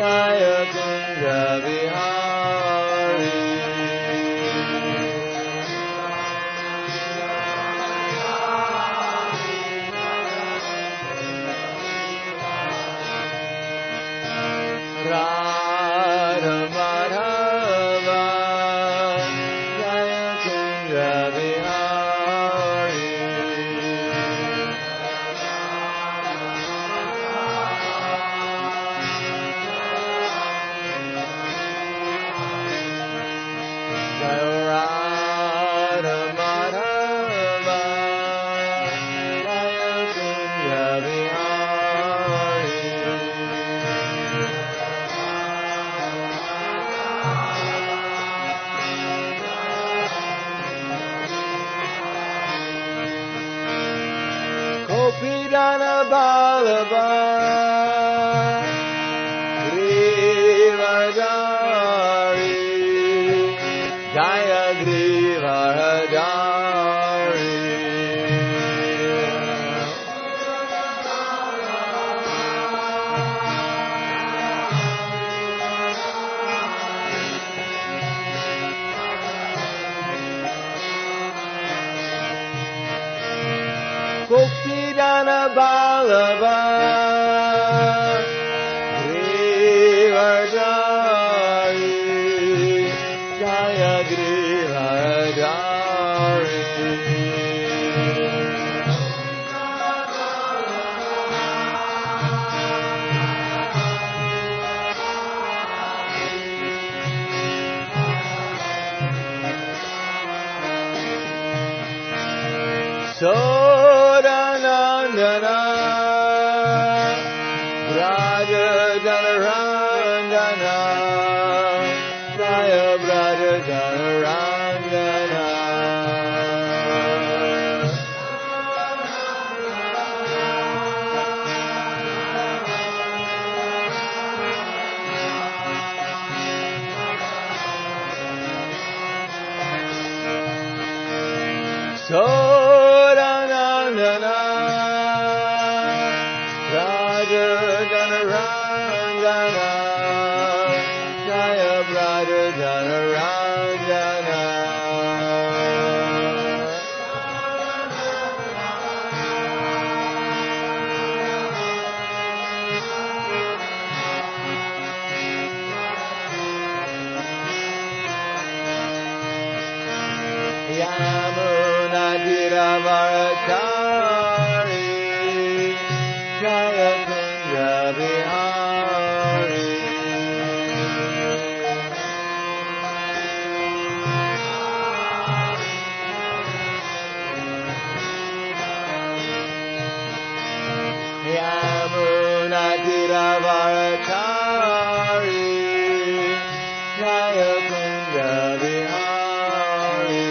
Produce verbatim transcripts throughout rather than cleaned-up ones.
Jaya Kunja Vihari. Radha Madhava Jaya Kunja Vihari. Jaya Radha Madhava Jaya Kunja Vihari. Gopidana Balaba Grivadari Jaya Grivadari. Gopidana Balaba Grivadari Jaya Grivadari. Sodanandana Braja Janarandana Jaya Braja Janarandana. Sodanandana Braja Janarandana Jaya Braja Janarandana. Yamuna Giravarachari Jaya Kunja Vihari. Yamuna Giravarachari Jaya Kunja Vihari.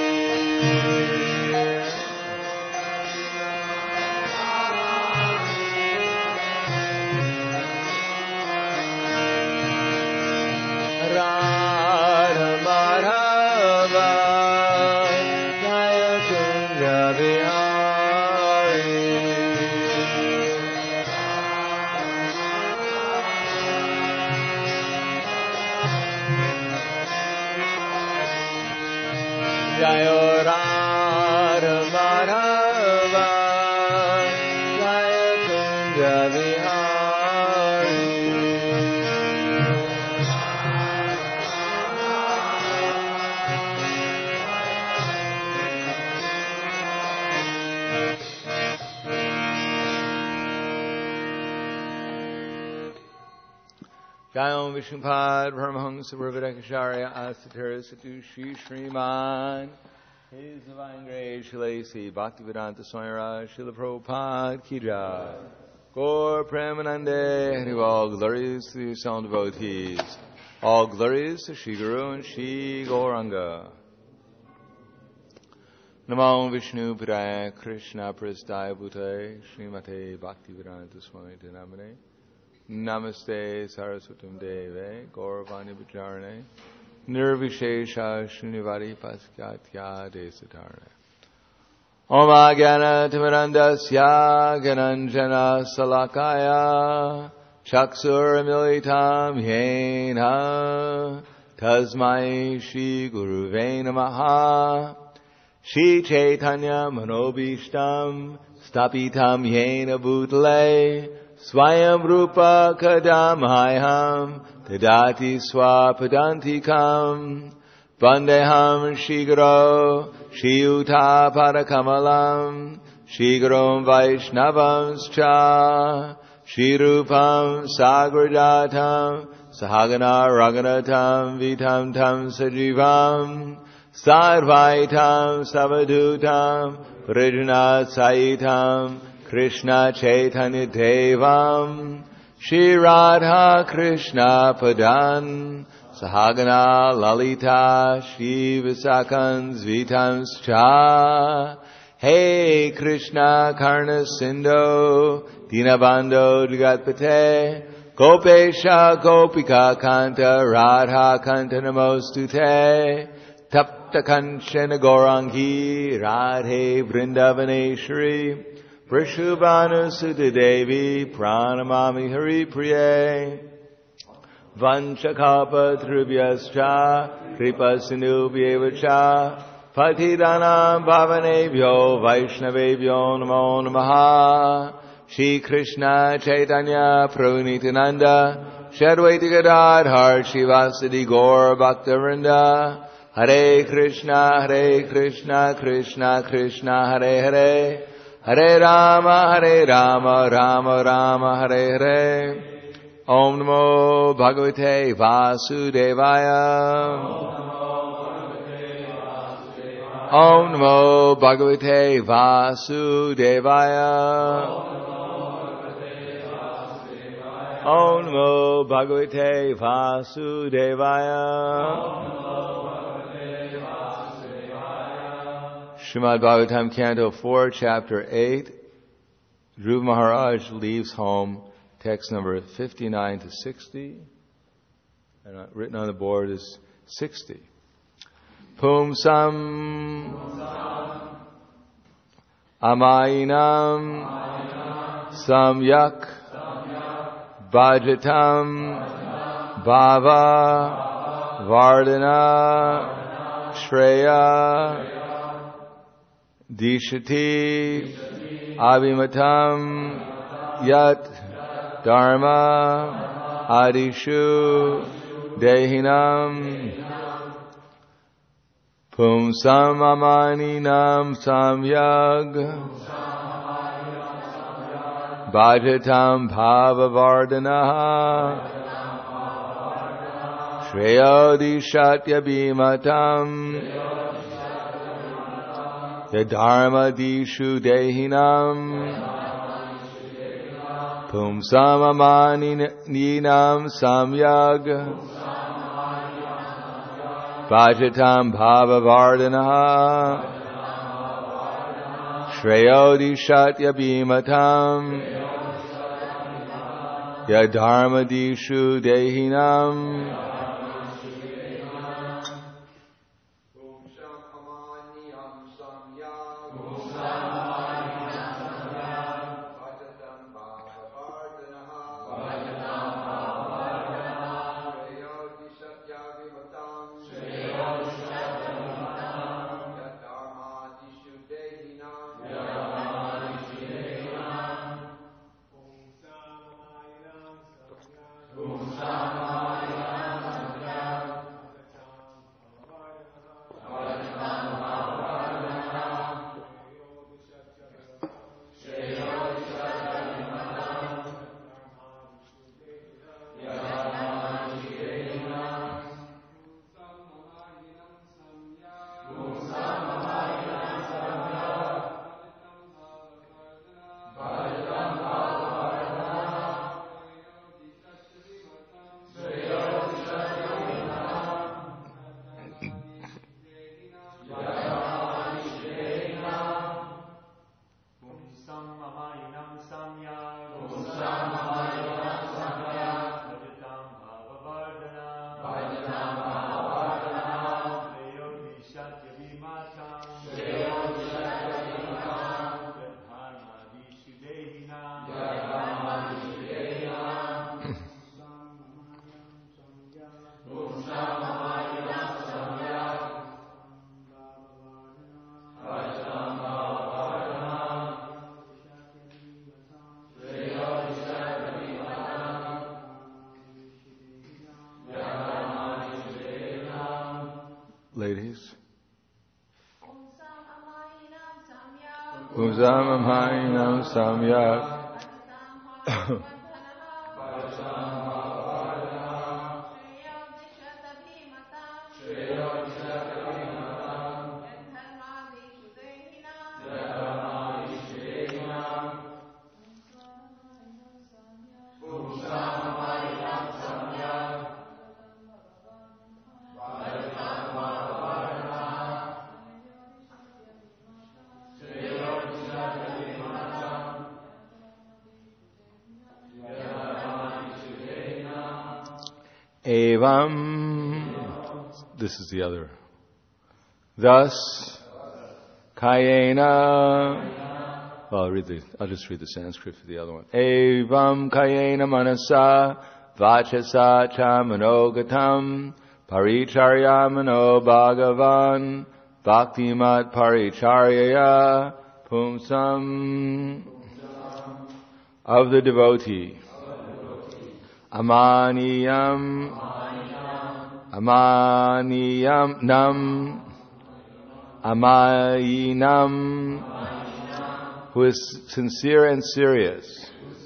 Radha Madhava Jaya Kunja Vihari. Jaya Radha Madhava Jaya Kunja Vihari. Jayam Vishnupad Paramahamsa Parvadakacharya Asatara Satushi Sriman His Divine Grace Shilasi Bhaktivedanta Swami Raj Srila Prabhupada Ki Jai. Gaur Premanande Hari. All glories to the sound devotees. All glories to Shri Guru and Shri Gauranga. Namo Vishnu Padaya Krishna Prasthaya Bhutaya Srimate Bhaktivedanta Swami Namane. Namaste Saraswatam Deve Gauravani Bhajarane Nirvishesha Shrinivari Paskatya Desatarane Om Agyana Timirandasya Gananjana Salakaya Chaksuramilitam yena tasmai Shri Guruve namaha. Shri Chaitanya manobishtam stapitam yena bhutale swayam rupa kadamahayam tadati swapadantikam vandeham Shri Guru Shri Yuta Padakamalam Shri Guru Vaishnavamscha Shri Rupam Sagrajatam Sahagana Raghunatam Vitam Tam Sajivam Sarvaitam Savadutam Prijana Saitam Krishna Chaitanya Devam Shri Radha Krishna Padan Sahagana Lalita Shri Visakans Vitams Cha Hey Krishna Karna Sindho Dinabando Jagatpate Gopesha Gopika Kanta Radha Kanta Namostute Tapta Kanchana Gaurangi Radhe Vrindavaneshri Vrishubhanu Sutta Devi Pranamami Hari Priye Vanchakapa Trubhyascha Kripa Sindhubhyevacha Patidanam Bhavanebhyo Vaishnavebhyo Namo Namaha Shri Krishna Chaitanya Prabhu Nityananda Shri Advaita Gadadhar Shivasadi Gaur Bhaktivinoda Hare Krishna Hare Krishna Krishna Krishna Hare Hare Hare Rama Hare Rama Rama Rama Hare Hare Om Namo Bhagavate Vasudevaya Om Namo Bhagavate Vasudevaya Om Namo Bhagavate Vasudevaya Srimad Bhagavatam Canto four, Chapter eight. Dhruva Maharaj leaves home. Text number fifty-nine to sixty. And written on the board is sixty. Pumsam Amayinam Samyak Bhajatam Bhava Vardhana Shreya Dishati Abhimatam Yat Dharma Adishu Dehinam Pumsam Amaninam Samyag Bhajatam Bhavavardhanaha Shreyodishatya Bhimatam Yadharma Dishu Dehinam Pumsam Amaninam Samyag Bhajatam Bhavavardhanaha Shreyodishatya Bhimatam Yadharma Dishu Dehinam ladies. Uzamamainam samyak. Evam, this is the other. Thus, Kayena, well, I'll read the, I'll just read the Sanskrit for the other one. Evam Kayena Manasa Vachasa Cha Manogatam Paricharya Mano Bhagavan Bhaktimat Paricharyaya Pumsam of the devotee. Amaniyam, Amaniyam, Nam, Amayinam, who is sincere and serious.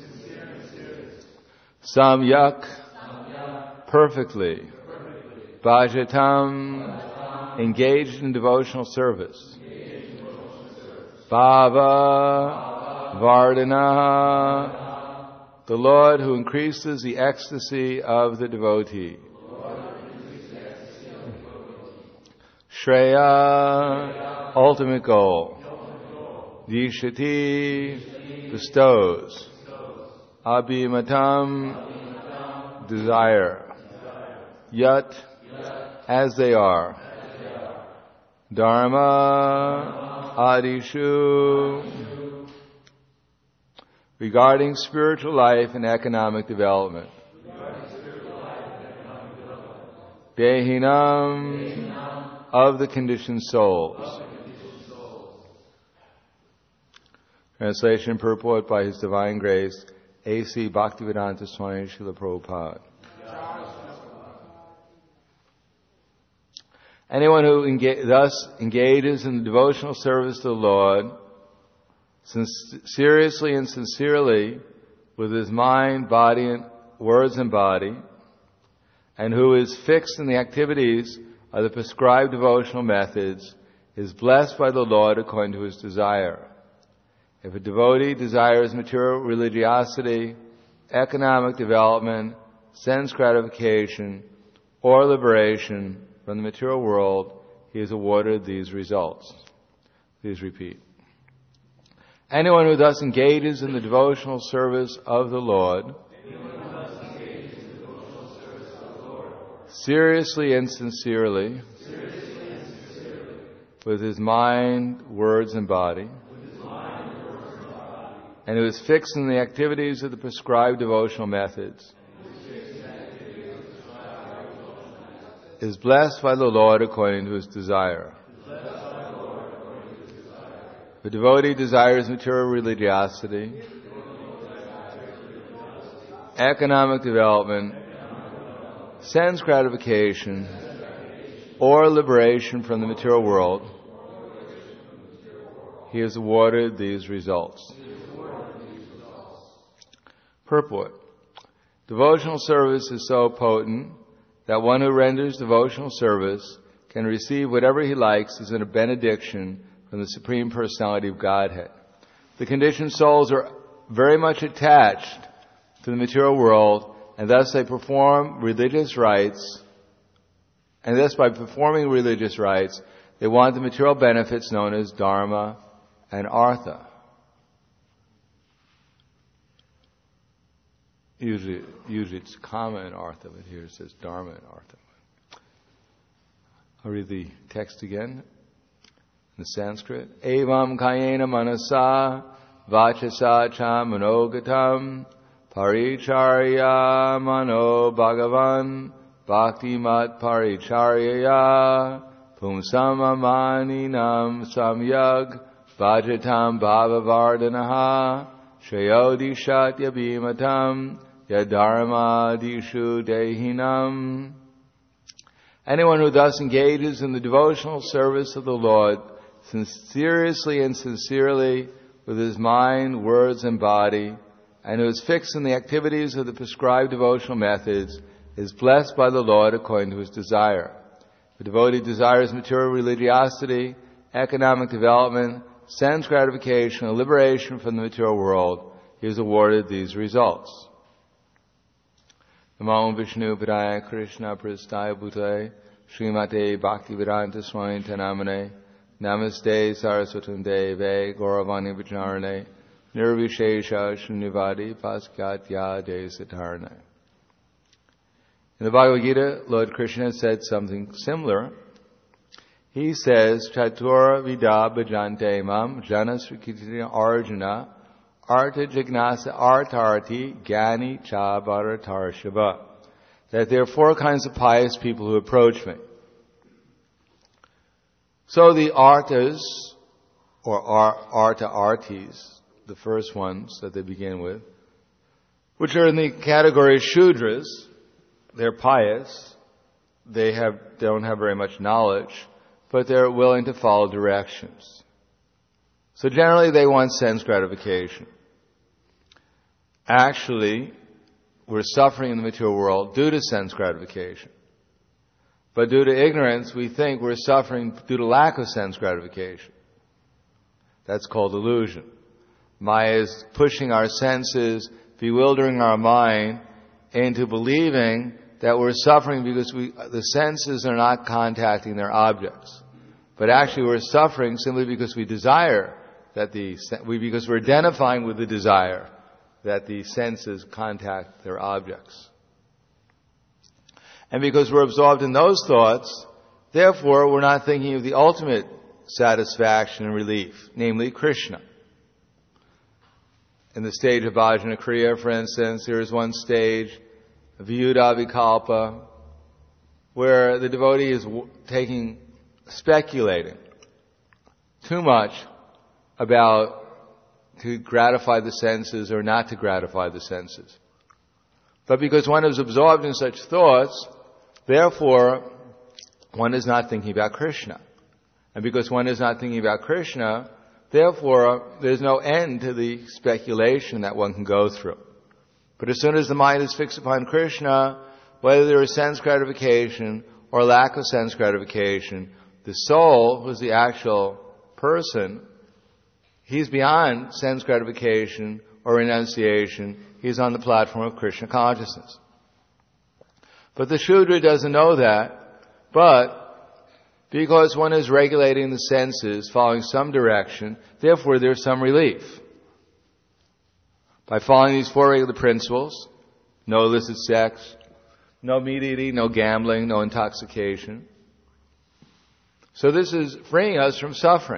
Samyak, perfectly. Bhajatam, engaged in devotional service. Bhava, Vardhana, the Lord who increases the ecstasy of the devotee. Shreya, ultimate goal. Dishati, bestows. Abhimatam, desire. Yat, as they are. Dharma, adishu, regarding spiritual life and economic development. Dehinam, of the conditioned souls. Translation and purport by His Divine Grace, A C Bhaktivedanta Swami Srila Prabhupada. Anyone who enga- thus engages in the devotional service to the Lord, seriously and sincerely, with his mind, body, and words and body, and who is fixed in the activities of the prescribed devotional methods, is blessed by the Lord according to his desire. If a devotee desires material religiosity, economic development, sense gratification, or liberation from the material world, he is awarded these results. Please repeat. Anyone who thus engages in the devotional service of the Lord, seriously and sincerely, with his mind, words, and body, and who is fixed in the activities of the prescribed devotional methods, is blessed by the Lord according to his desire. The devotee desires material religiosity, economic development, sense gratification, or liberation from the material world. He is awarded these results. Purport. Devotional service is so potent that one who renders devotional service can receive whatever he likes as a benediction from the Supreme Personality of Godhead. The conditioned souls are very much attached to the material world, and thus they perform religious rites, and thus by performing religious rites, they want the material benefits known as dharma and artha. Usually, usually it's kama and artha, but here it says dharma and artha. I'll read the text again. In the Sanskrit, Evam Kayena Manasa Vachasa Cha Manogatam Paricharya Mano Bhagavan Bhaktimat Paricharyaya Pumsamamaninam Samyag Bhajatam Bhavavardhanaha Shayodishat Yabhimatam Yadharma Dishu Dehinam. Anyone who thus engages in the devotional service of the Lord, sincerely and sincerely, with his mind, words, and body, and who is fixed in the activities of the prescribed devotional methods, is blessed by the Lord according to his desire. The devotee desires material religiosity, economic development, sense gratification, and liberation from the material world. He is awarded these results. Namo Vishnu Padaya Krishna Prastaya Bhutale Srimate Bhaktivedanta Swami Namane Namaste Saraswatunde Ve Gauravani Vacharane Nirvishesha Shunyavadi Paskatya De Satarane. In the Bhagavad Gita, Lord Krishna said something similar. He says, Chatura Vida Bhajante Mam Jana Srikitya Arjuna Arta Jignasa Artarti Gani Cha Bharatarshava. That there are four kinds of pious people who approach me. So the artas, or arta artis, the first ones that they begin with, which are in the category of Shudras, they're pious, they have they don't have very much knowledge, but they're willing to follow directions. So generally they want sense gratification. Actually, we're suffering in the material world due to sense gratification. But due to ignorance, we think we're suffering due to lack of sense gratification. That's called illusion. Maya is pushing our senses, bewildering our mind into believing that we're suffering because we, the senses are not contacting their objects. But actually we're suffering simply because we desire that the, we, because we're identifying with the desire that the senses contact their objects. And because we're absorbed in those thoughts, therefore we're not thinking of the ultimate satisfaction and relief, namely Krishna. In the stage of Bhajana Kriya, for instance, there is one stage, Vyuda Vikalpa, where the devotee is taking, speculating too much about to gratify the senses or not to gratify the senses. But because one is absorbed in such thoughts, therefore one is not thinking about Krishna. And because one is not thinking about Krishna, therefore there's no end to the speculation that one can go through. But as soon as the mind is fixed upon Krishna, whether there is sense gratification or lack of sense gratification, the soul, who's the actual person, he's beyond sense gratification or renunciation. He's on the platform of Krishna consciousness. But the Shudra doesn't know that. But because one is regulating the senses, following some direction, therefore there's some relief. By following these four regular principles, no illicit sex, no meat eating, no gambling, no intoxication. So this is freeing us from suffering.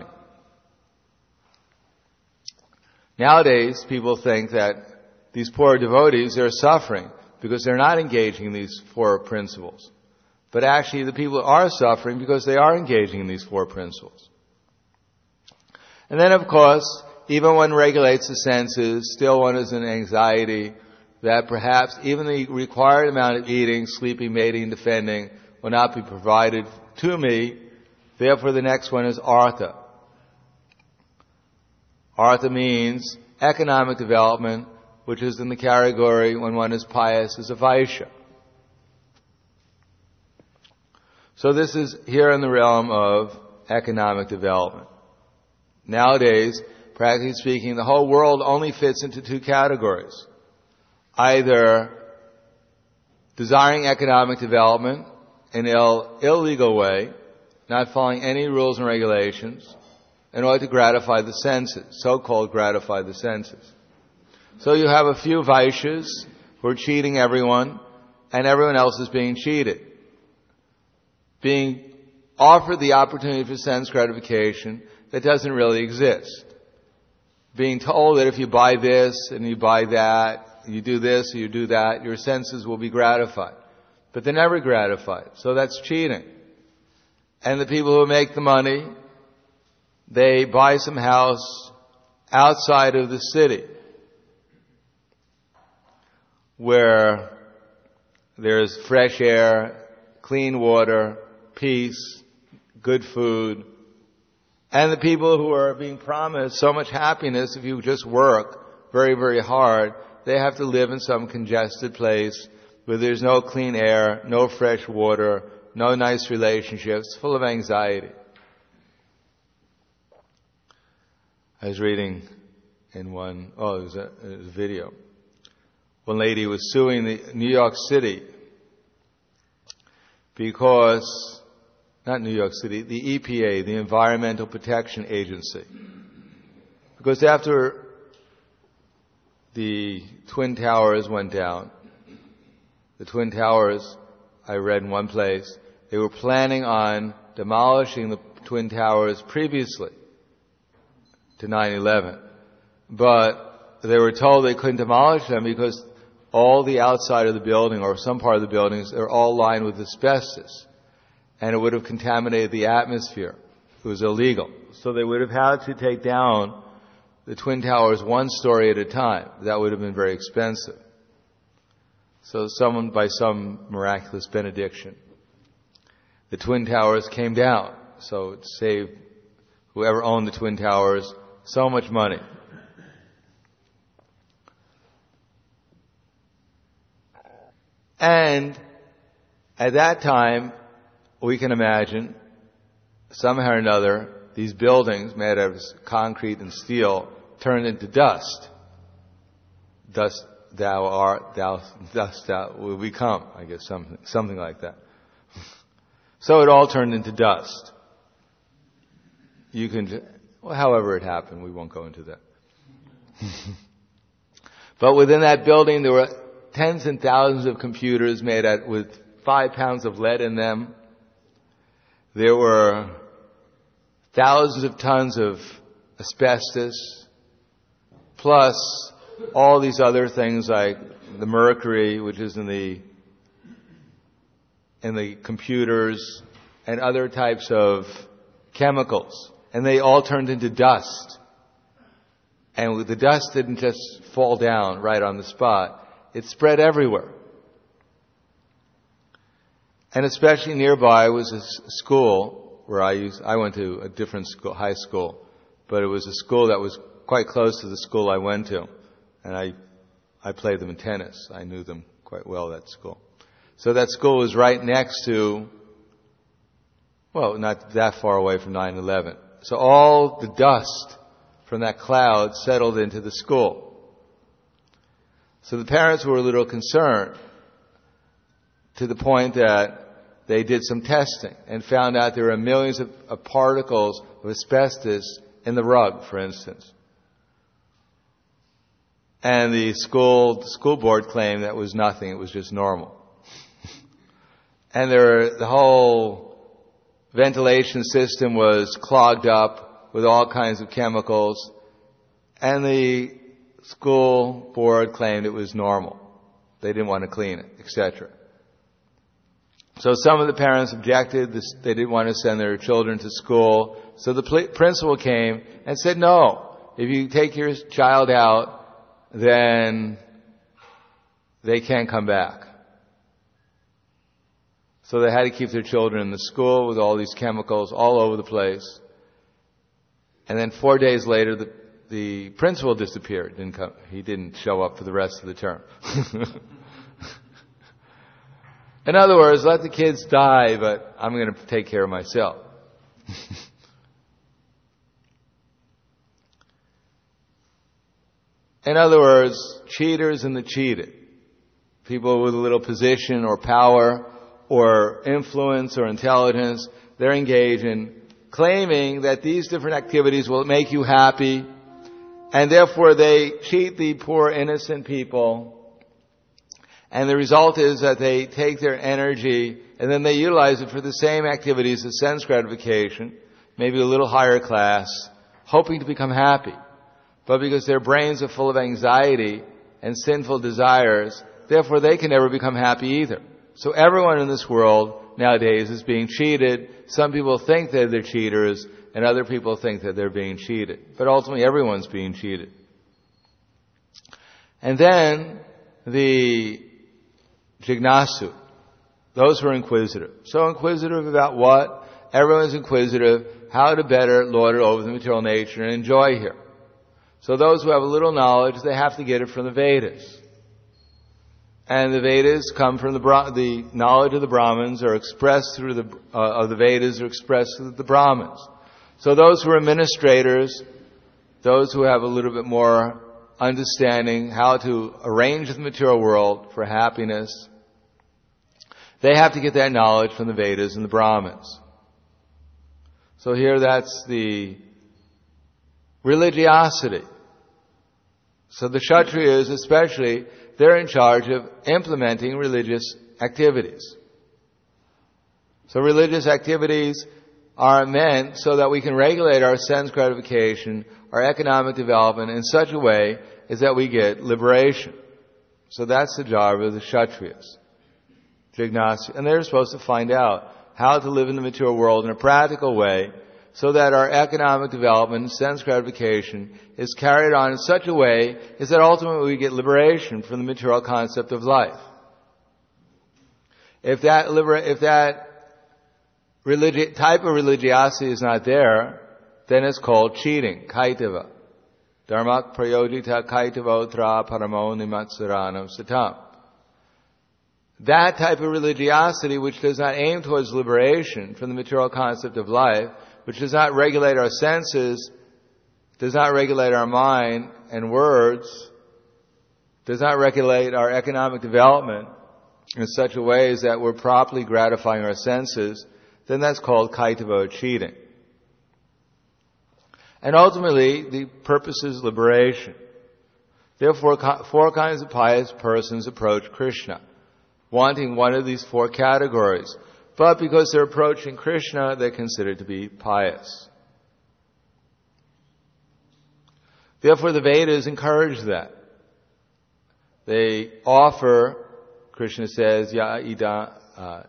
Nowadays, people think that these poor devotees are suffering because they're not engaging in these four principles. But actually, the people are suffering because they are engaging in these four principles. And then, of course, even one regulates the senses, still one is in anxiety that perhaps even the required amount of eating, sleeping, mating, defending will not be provided to me. Therefore, the next one is artha. Artha means economic development, which is in the category when one is pious as a Vaishya. So this is here in the realm of economic development. Nowadays, practically speaking, the whole world only fits into two categories. Either desiring economic development in an illegal way, not following any rules and regulations, in order to gratify the senses, so-called gratify the senses. So you have a few Vaishyas who are cheating everyone, and everyone else is being cheated. Being offered the opportunity for sense gratification that doesn't really exist. Being told that if you buy this and you buy that, you do this or you do that, your senses will be gratified. But they're never gratified. So that's cheating. And the people who make the money, they buy some house outside of the city where there's fresh air, clean water, peace, good food. And the people who are being promised so much happiness if you just work very, very hard, they have to live in some congested place where there's no clean air, no fresh water, no nice relationships, full of anxiety. I was reading in one, oh, it was a, it was a video. One lady was suing the New York City because, not New York City, the E P A, the Environmental Protection Agency. Because after the Twin Towers went down, the Twin Towers, I read in one place, they were planning on demolishing the Twin Towers previously to nine eleven. But they were told they couldn't demolish them because all the outside of the building, or some part of the buildings, are all lined with asbestos. And it would have contaminated the atmosphere. It was illegal. So they would have had to take down the Twin Towers one story at a time. That would have been very expensive. So someone, by some miraculous benediction, the Twin Towers came down. So it saved whoever owned the Twin Towers so much money. And at that time, we can imagine, somehow or another, these buildings made of concrete and steel turned into dust. Dust thou art, thou, dust thou will become, I guess, something, something like that. So it all turned into dust. You can, well, however it happened, we won't go into that. But within that building, there were tens and thousands of computers made at, with five pounds of lead in them. There were thousands of tons of asbestos, plus all these other things like the mercury, which is in the in the computers, and other types of chemicals. And they all turned into dust. And the dust didn't just fall down right on the spot. It spread everywhere. And especially nearby was a school where I used, I went to a different school, high school, but it was a school that was quite close to the school I went to. And I, I played them in tennis. I knew them quite well, that school. So that school was right next to, well, not that far away from nine eleven. So all the dust from that cloud settled into the school. So the parents were a little concerned, to the point that they did some testing and found out there were millions of, of particles of asbestos in the rug, for instance. And the school, the school board claimed that was nothing, it was just normal. And there, the whole ventilation system was clogged up with all kinds of chemicals, and the school board claimed it was normal. They didn't want to clean it, et cetera. So some of the parents objected. They didn't want to send their children to school. So the pl- principal came and said, no, if you take your child out, then they can't come back. So they had to keep their children in the school with all these chemicals all over the place. And then four days later, the, the principal disappeared. Didn't come, he didn't show up for the rest of the term. In other words, let the kids die, but I'm going to take care of myself. In other words, cheaters and the cheated. People with a little position or power or influence or intelligence, they're engaged in claiming that these different activities will make you happy, and therefore they cheat the poor innocent people. And the result is that they take their energy and then they utilize it for the same activities of sense gratification, maybe a little higher class, hoping to become happy. But because their brains are full of anxiety and sinful desires, therefore they can never become happy either. So everyone in this world nowadays is being cheated. Some people think that they're cheaters, and other people think that they're being cheated. But ultimately everyone's being cheated. And then the Jignasu, Those who are inquisitive. So inquisitive about what? Everyone's inquisitive how to better lord it over the material nature and enjoy here. So those who have a little knowledge, they have to get it from the Vedas. And the Vedas come from the the knowledge of the Brahmins are expressed through the uh, of the Vedas are expressed through the Brahmins. So those who are administrators, those who have a little bit more understanding how to arrange the material world for happiness, they have to get that knowledge from the Vedas and the Brahmins. So here that's the religiosity. So the Kshatriyas especially, they're in charge of implementing religious activities. So religious activities are meant so that we can regulate our sense gratification, our economic development in such a way as that we get liberation. So that's the job of the Kshatriyas. Jignasya. And they're supposed to find out how to live in the material world in a practical way so that our economic development and sense gratification is carried on in such a way as that ultimately we get liberation from the material concept of life. If that libera- if that religi- type of religiosity is not there, then it's called cheating, kaitava. Dharmak prayojita kaitavotra paramo nimatsaranam satam. That type of religiosity which does not aim towards liberation from the material concept of life, which does not regulate our senses, does not regulate our mind and words, does not regulate our economic development in such a way as that we're properly gratifying our senses, then that's called kaitava, cheating. And ultimately, the purpose is liberation. Therefore, four kinds of pious persons approach Krishna, wanting one of these four categories. But because they're approaching Krishna, they're considered to be pious. Therefore, the Vedas encourage that. They offer, Krishna says, Ya idam, uh,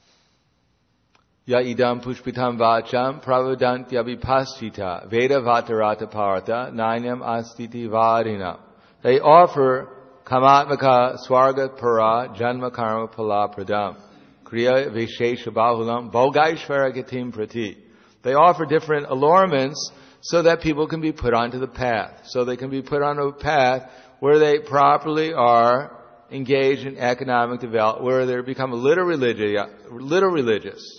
Ya idam pushpitam vacham pravadantyavipaschita Veda vatarata partha nanyam astiti vadinam. They offer kamatmaka swarga para janma karma pala pradam kriya vishesha bahulam bhogaishvara gatim prati. They offer different allurements so that people can be put onto the path. So they can be put onto a path where they properly are engaged in economic development, where they become a little religious, little religious.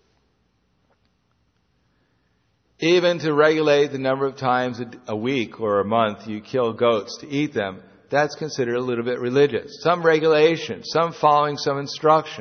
Even to regulate the number of times a week or a month you kill goats to eat them, that's considered a little bit religious. Some regulation, some following some instruction.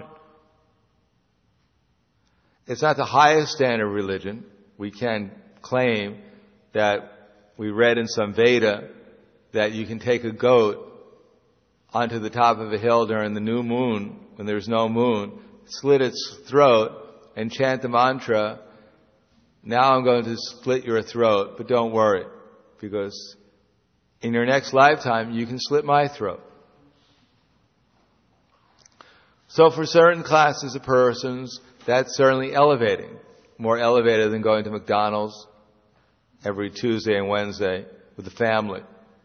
It's not the highest standard of religion. We can claim that we read in some Veda that you can take a goat onto the top of a hill during the new moon, when there's no moon, slit its throat, and chant the mantra, now I'm going to split your throat, but don't worry, because in your next lifetime you can slit my throat. So for certain classes of persons, that's certainly elevating, more elevated than going to McDonald's every Tuesday and Wednesday with the family.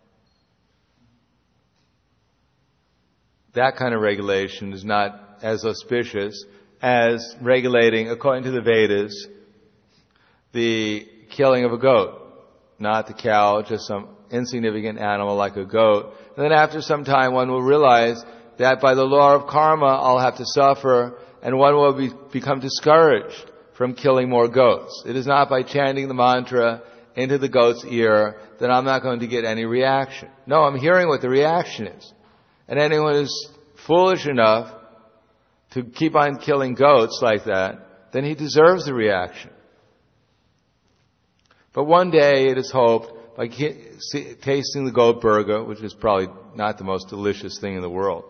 That kind of regulation is not as auspicious as regulating, according to the Vedas, the killing of a goat, not the cow, just some insignificant animal like a goat. And then after some time one will realize that by the law of karma I'll have to suffer, and one will be, become discouraged from killing more goats. It is not by chanting the mantra into the goat's ear that I'm not going to get any reaction. No, I'm hearing what the reaction is. And anyone who's foolish enough to keep on killing goats like that, then he deserves the reaction. But one day it is hoped, by tasting the goat burger, which is probably not the most delicious thing in the world,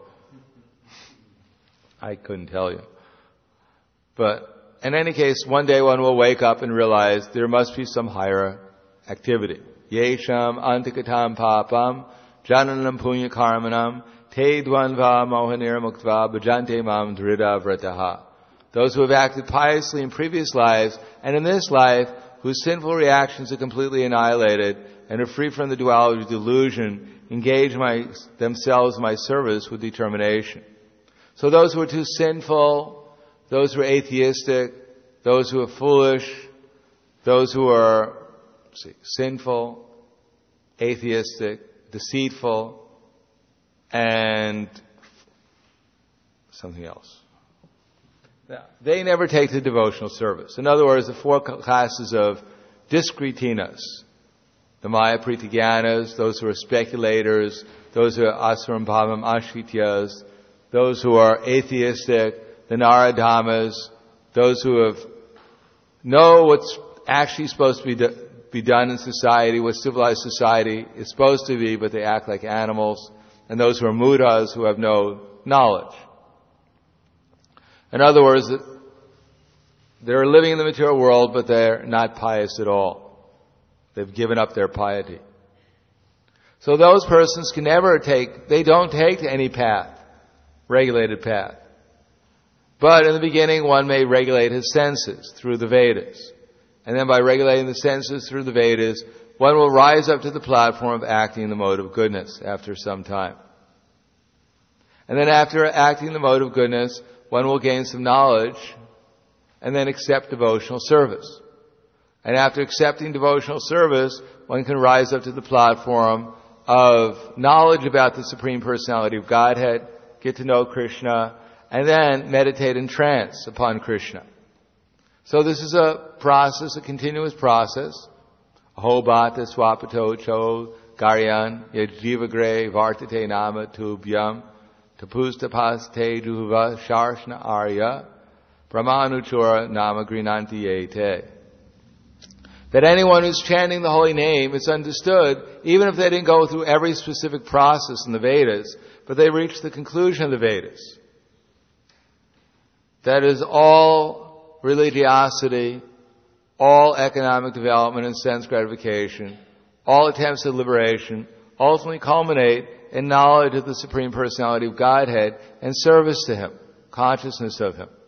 I couldn't tell you. But in any case, one day one will wake up and realize there must be some higher activity. Yesham antikatam papam jananam punya karmanam te dvanva mohanir muktva bhajante mam drida vrataha. Those who have acted piously in previous lives and in this life, whose sinful reactions are completely annihilated and are free from the duality of delusion, engage my, themselves in my service with determination. So those who are too sinful those who are atheistic, those who are foolish, those who are see, sinful, atheistic, deceitful, and something else. Now, they never take the devotional service. In other words, the four classes of discretinas, the Maya Pritagyanas, those who are speculators, those who are Asuram Bhavam Ashrityas, those who are atheistic, the Naradhamas, those who have know what's actually supposed to be, do, be done in society, what civilized society is supposed to be, but they act like animals, and those who are Mudas, who have no knowledge. In other words, they're living in the material world, but they're not pious at all. They've given up their piety. So those persons can never take, they don't take any path, regulated path. But in the beginning, one may regulate his senses through the Vedas. And then by regulating the senses through the Vedas, one will rise up to the platform of acting in the mode of goodness after some time. And then after acting in the mode of goodness, one will gain some knowledge and then accept devotional service. And after accepting devotional service, one can rise up to the platform of knowledge about the Supreme Personality of Godhead, get to know Krishna, and then meditate in trance upon Krishna. So this is a process, a continuous process. Ahobata swapato cho garyan yajivagre vartate nama tubhyam tapustapaste duva sharshna arya brahmanuchora nama grinanti yete. That anyone who's chanting the holy name is understood, even if they didn't go through every specific process in the Vedas, but they reached the conclusion of the Vedas. That is, all religiosity, all economic development and sense gratification, all attempts at liberation, ultimately culminate in knowledge of the Supreme Personality of Godhead and service to Him, consciousness of Him.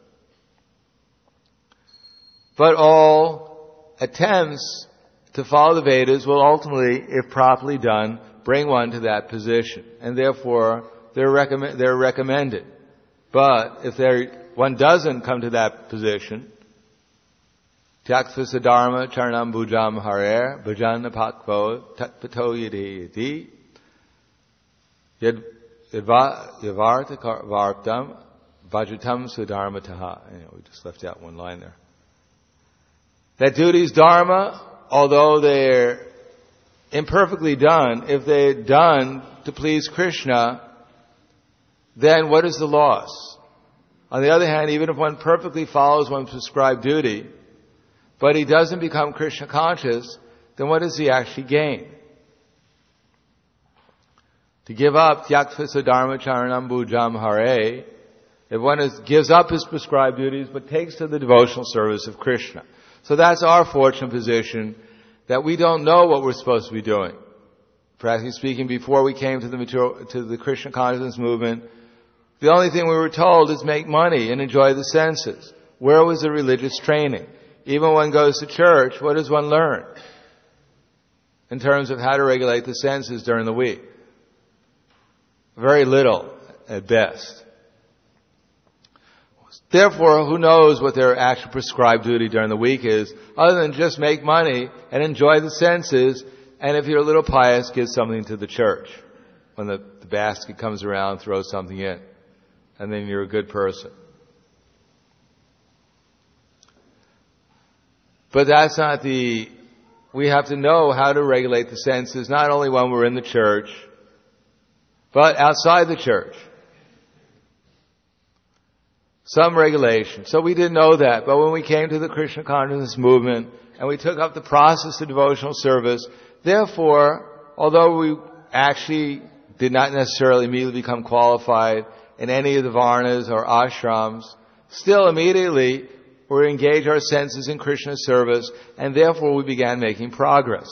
But all attempts to follow the Vedas will ultimately, if properly done, bring one to that position. And therefore, they're, recommend, they're recommended. But if they're, one doesn't come to that position, Tyaktva Dharma Charnam Bhujam Harer Bhajan Pakvo Tatpato Yadhi Yavarta Vartam Vajatam Sudharma Taha. We just left out one line there. That duty's dharma, although they're imperfectly done, if they're done to please Krishna, then what is the loss? On the other hand, even if one perfectly follows one's prescribed duty, but he doesn't become Krishna conscious, then what does he actually gain? To give up Tyaktva Dharma Charanam Bhujam Hare, if one is, gives up his prescribed duties, but takes to the devotional service of Krishna. So that's our fortunate position, that we don't know what we're supposed to be doing. Practically speaking, before we came to the material, to the Krishna consciousness movement, the only thing we were told is make money and enjoy the senses. Where was the religious training? Even when one goes to church, what does one learn in terms of how to regulate the senses during the week? Very little, at best. Therefore, who knows what their actual prescribed duty during the week is, other than just make money and enjoy the senses, and if you're a little pious, give something to the church. When the, the basket comes around, throw something in. And then you're a good person. But that's not the... We have to know how to regulate the senses, not only when we're in the church, but outside the church. Some regulation. So we didn't know that. But when we came to the Krishna consciousness movement and we took up the process of devotional service, therefore, although we actually did not necessarily immediately become qualified in any of the varnas or ashrams, still immediately we engaged our senses in Krishna's service, and therefore we began making progress.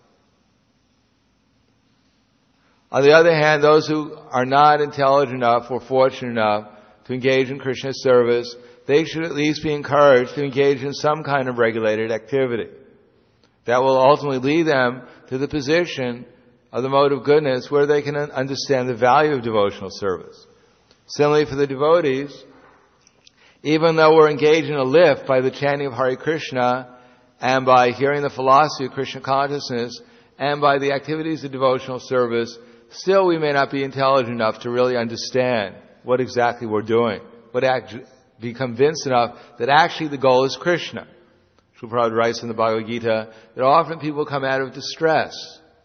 On the other hand, those who are not intelligent enough or fortunate enough to engage in Krishna's service, they should at least be encouraged to engage in some kind of regulated activity that will ultimately lead them to the position of the mode of goodness where they can understand the value of devotional service. Similarly for the devotees, Even though we're engaged in a lift by the chanting of Hare Krishna and by hearing the philosophy of Krishna consciousness and by the activities of devotional service, still we may not be intelligent enough to really understand what exactly we're doing, but act, be convinced enough that actually the goal is Krishna. Srila Prabhupada writes in the Bhagavad Gita that often people come out of distress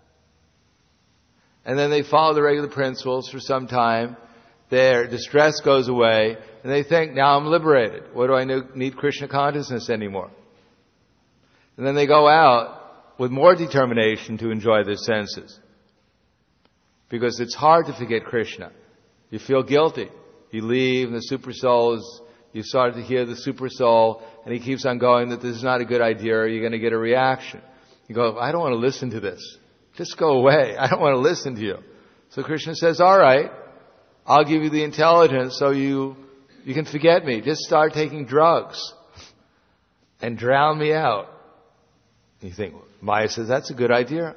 and then they follow the regular principles for some time, their distress goes away, and they think, now I'm liberated. What do I need Krishna consciousness anymore? And then they go out with more determination to enjoy their senses. Because it's hard to forget Krishna. You feel guilty. You leave, and the super soul is, you start to hear the super soul, and he keeps on going that this is not a good idea, or you're going to get a reaction. You go, I don't want to listen to this. Just go away. I don't want to listen to you. So Krishna says, all right, I'll give you the intelligence so you, you can forget me. Just start taking drugs and drown me out. You think, Maya says, that's a good idea.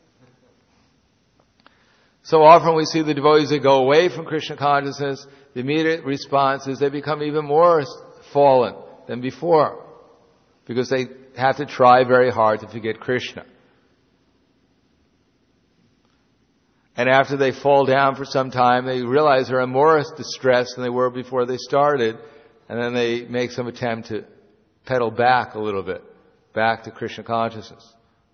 So often we see the devotees that go away from Krishna consciousness, the immediate response is they become even more fallen than before because they have to try very hard to forget Krishna. And after they fall down for some time, they realize they're in more distress than they were before they started, and then they make some attempt to pedal back a little bit, back to Krishna consciousness.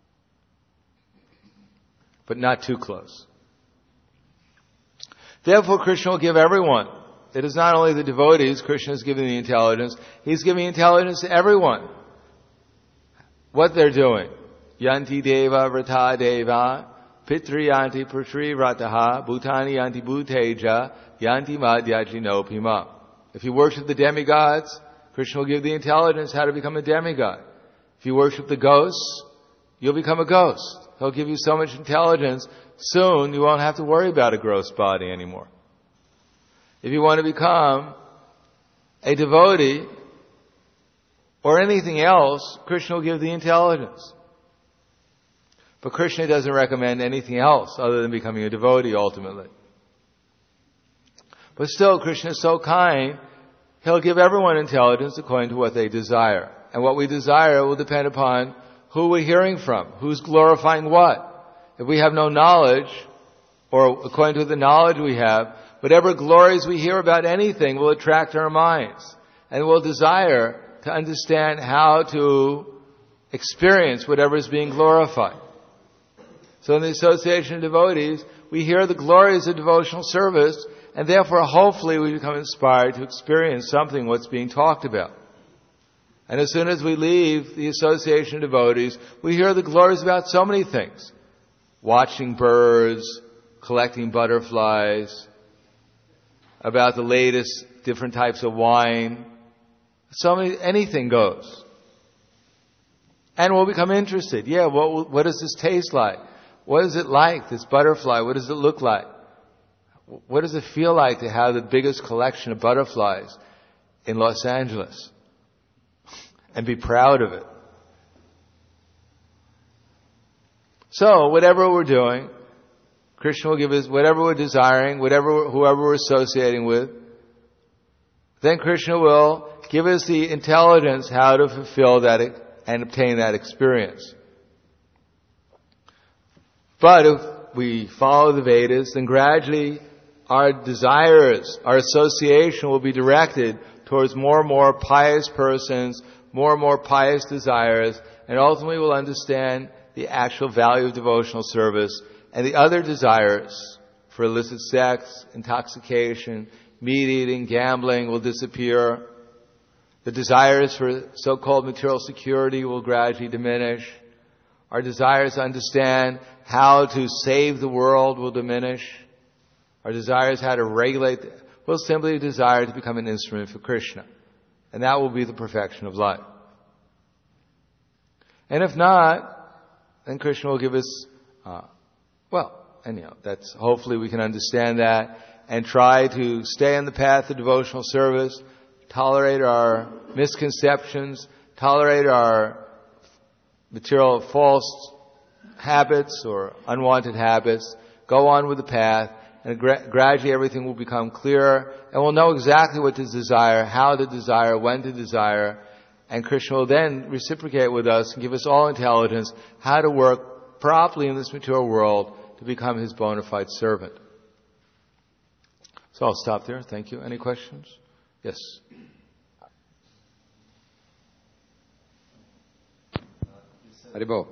But not too close. Therefore, Krishna will give everyone. It is not only the devotees Krishna is giving the intelligence, He's giving intelligence to everyone. What they're doing. Yanti deva vrata deva, pitri yanti putri vrataha, bhutani yanti bhuteja, yanti madhyaji nopima. If you worship the demigods, Krishna will give the intelligence how to become a demigod. If you worship the ghosts, you'll become a ghost. He'll give you so much intelligence, soon you won't have to worry about a gross body anymore. If you want to become a devotee or anything else, Krishna will give the intelligence. But Krishna doesn't recommend anything else other than becoming a devotee ultimately. But still, Krishna is so kind, He'll give everyone intelligence according to what they desire. And what we desire will depend upon who we're hearing from, who's glorifying what. If we have no knowledge, or according to the knowledge we have, whatever glories we hear about anything will attract our minds. And we'll desire to understand how to experience whatever is being glorified. So in the Association of Devotees, we hear the glories of devotional service, and therefore hopefully we become inspired to experience something what's being talked about. And as soon as we leave the Association of Devotees, we hear the glories about so many things. Watching birds, collecting butterflies, about the latest different types of wine. So many, anything goes. And we'll become interested. Yeah, what, what does this taste like? What is it like, this butterfly? What does it look like? What does it feel like to have the biggest collection of butterflies in Los Angeles? And be proud of it. So, whatever we're doing, Krishna will give us whatever we're desiring, whatever, whoever we're associating with. Then Krishna will give us the intelligence how to fulfill that and obtain that experience. But if we follow the Vedas, then gradually our desires, our association will be directed towards more and more pious persons, more and more pious desires, and ultimately we'll understand the actual value of devotional service, and the other desires for illicit sex, intoxication, meat eating, gambling will disappear. The desires for so-called material security will gradually diminish. Our desires to understand how to save the world will diminish. Our desires how to regulate, we'll simply desire to become an instrument for Krishna. And that will be the perfection of life. And if not, then Krishna will give us, uh, well, anyhow, that's, hopefully we can understand that and try to stay on the path of devotional service, tolerate our misconceptions, tolerate our material false habits or unwanted habits, go on with the path, and gra- gradually everything will become clearer, and we'll know exactly what to desire, how to desire, when to desire, and Krishna will then reciprocate with us and give us all intelligence how to work properly in this material world to become His bona fide servant. So I'll stop there. Thank you. Any questions? Yes. Haribo.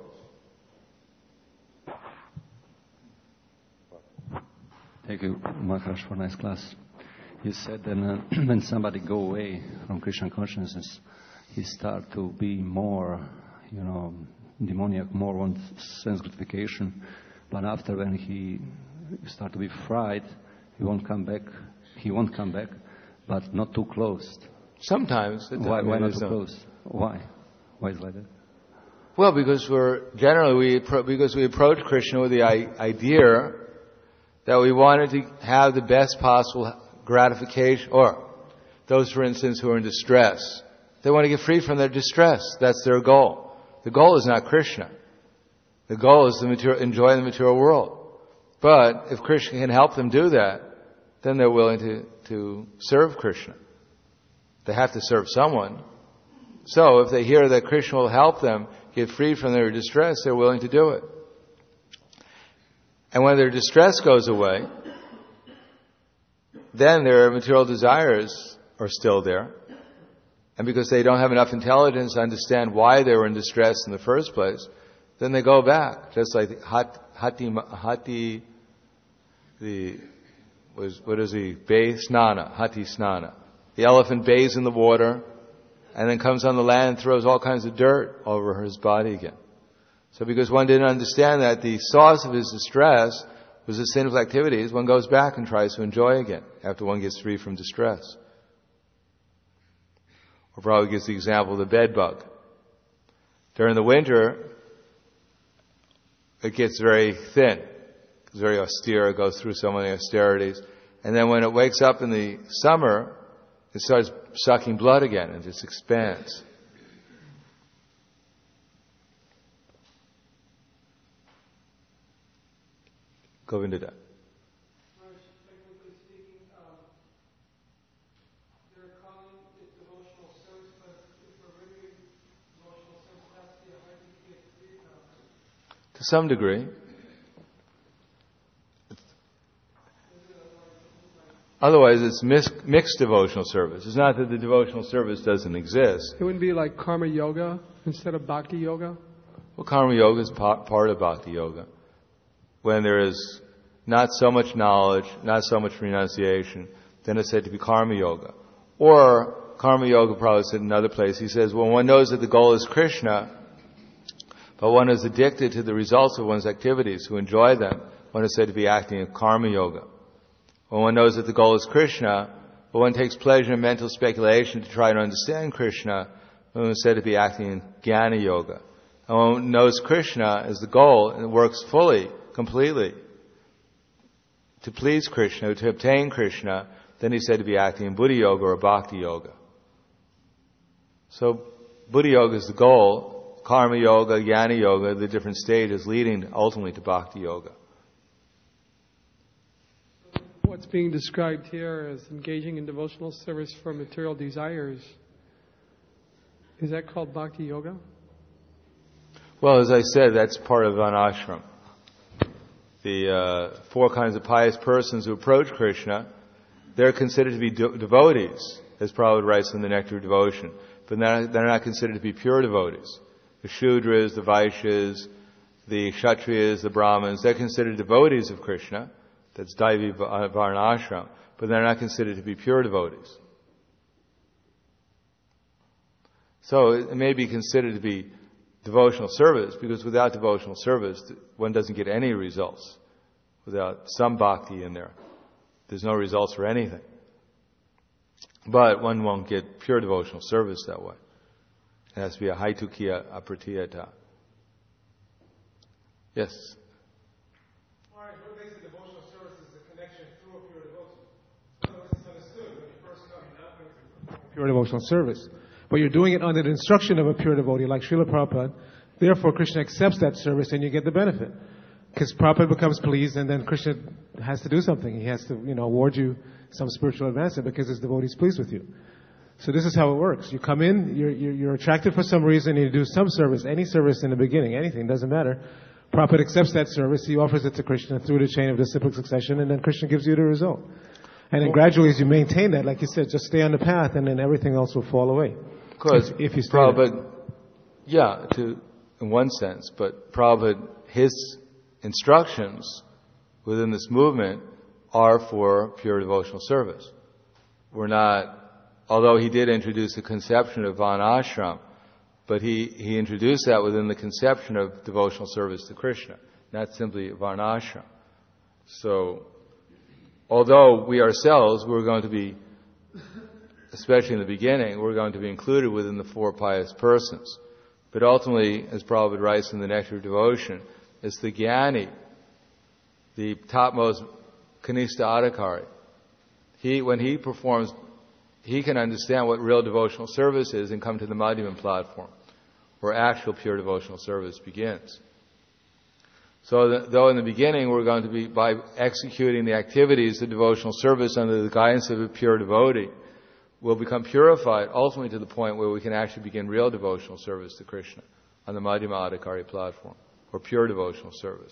Thank you, Maharaj, for a nice class. You said that uh, when somebody go away from Krishna consciousness, he start to be more, you know, demoniac, more want sense gratification. But after when he start to be fried, he won't come back. He won't come back, but not too close. Sometimes. Why, why not too close? Why? Why is it like that? Well, because we're generally we because we approach Krishna with the idea that we wanted to have the best possible gratification, or those, for instance, who are in distress, they want to get free from their distress. That's their goal. The goal is not Krishna. The goal is to material, enjoy the material world. But if Krishna can help them do that, then they're willing to, to serve Krishna. They have to serve someone. So if they hear that Krishna will help them get free from their distress, they're willing to do it. And when their distress goes away, then their material desires are still there. And because they don't have enough intelligence to understand why they were in distress in the first place, then they go back. Just like Hati, Hati, Hati the, was, what is he? Bathe Snana, Hati Snana. The elephant bathes in the water and then comes on the land and throws all kinds of dirt over his body again. So because one didn't understand that the source of his distress was the sinful activities, one goes back and tries to enjoy again after one gets free from distress. Or probably gives the example of the bed bug. During the winter, it gets very thin. It's very austere, it goes through so many austerities. And then when it wakes up in the summer, it starts sucking blood again and just expands. Govinda. Technically speaking, um, they're calling it devotional service, but if we're really devotional service, that's the hard to get free from. To some degree. Otherwise, it's mis- mixed devotional service. It's not that the devotional service doesn't exist. It wouldn't be like karma yoga instead of bhakti yoga? Well, karma yoga is part, part of bhakti yoga. When there is not so much knowledge, not so much renunciation, then it's said to be karma yoga. Or karma yoga probably said in another place, he says, when one knows that the goal is Krishna, but one is addicted to the results of one's activities, to enjoy them, one is said to be acting in karma yoga. When one knows that the goal is Krishna, but one takes pleasure in mental speculation to try to understand Krishna, one is said to be acting in jnana yoga. And when one knows Krishna as the goal and works fully, completely, to please Krishna, to obtain Krishna, then he's said to be acting in Buddha Yoga or Bhakti Yoga. So, Buddha Yoga is the goal, Karma Yoga, Jnana Yoga, the different stages leading ultimately to Bhakti Yoga. What's being described here as engaging in devotional service for material desires, is that called Bhakti Yoga? Well, as I said, that's part of an ashram. The uh, four kinds of pious persons who approach Krishna, they're considered to be de- devotees, as Prabhupada writes in the Nectar of Devotion, but they're not, they're not considered to be pure devotees. The Shudras, the Vaishyas, the Kshatriyas, the Brahmins, they're considered devotees of Krishna. That's Daivi Varna Ashram, but they're not considered to be pure devotees. So it may be considered to be devotional service, because without devotional service, one doesn't get any results. Without some bhakti in there, there's no results for anything. But one won't get pure devotional service that way. It has to be a haitukiya apratiyata. Yes? All right, what makes a devotional service is the connection through a pure devotee. So it's understood when you first come, you're not going to pure devotional service. But you're doing it under the instruction of a pure devotee like Srila Prabhupada. Therefore, Krishna accepts that service and you get the benefit. Because Prabhupada becomes pleased, and then Krishna has to do something. He has to, you know, award you some spiritual advancement because his devotee is pleased with you. So this is how it works. You come in, you're, you're, you're attracted for some reason, you do some service, any service in the beginning, anything, doesn't matter. Prabhupada accepts that service, he offers it to Krishna through the chain of disciplic succession, and then Krishna gives you the result. And then gradually as you maintain that, like you said, just stay on the path, and then everything else will fall away. Because if, if you stay Prabhupada, there. yeah, to, in one sense, but Prabhupada, his instructions within this movement are for pure devotional service. We're not, although he did introduce the conception of Varnashram, but he, he introduced that within the conception of devotional service to Krishna, not simply Varnashram. So, although we ourselves, we're going to be, especially in the beginning, we're going to be included within the four pious persons. But ultimately, as Prabhupada writes in the Nectar of Devotion, it's the Jnani, the topmost Kanishta Adhikari. He, when he performs, he can understand what real devotional service is and come to the Madhyama platform, where actual pure devotional service begins. So that, though in the beginning we're going to be, by executing the activities of devotional service under the guidance of a pure devotee, we'll become purified ultimately to the point where we can actually begin real devotional service to Krishna on the Madhyama Adhikari platform, or pure devotional service.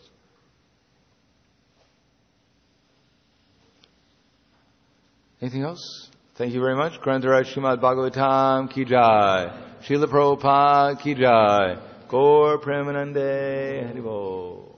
Anything else? Thank you very much. Grantaraj Srimad Bhagavatam Ki Jai. Srila Prabhupada Ki Jai. Gaur Premanande Haribol.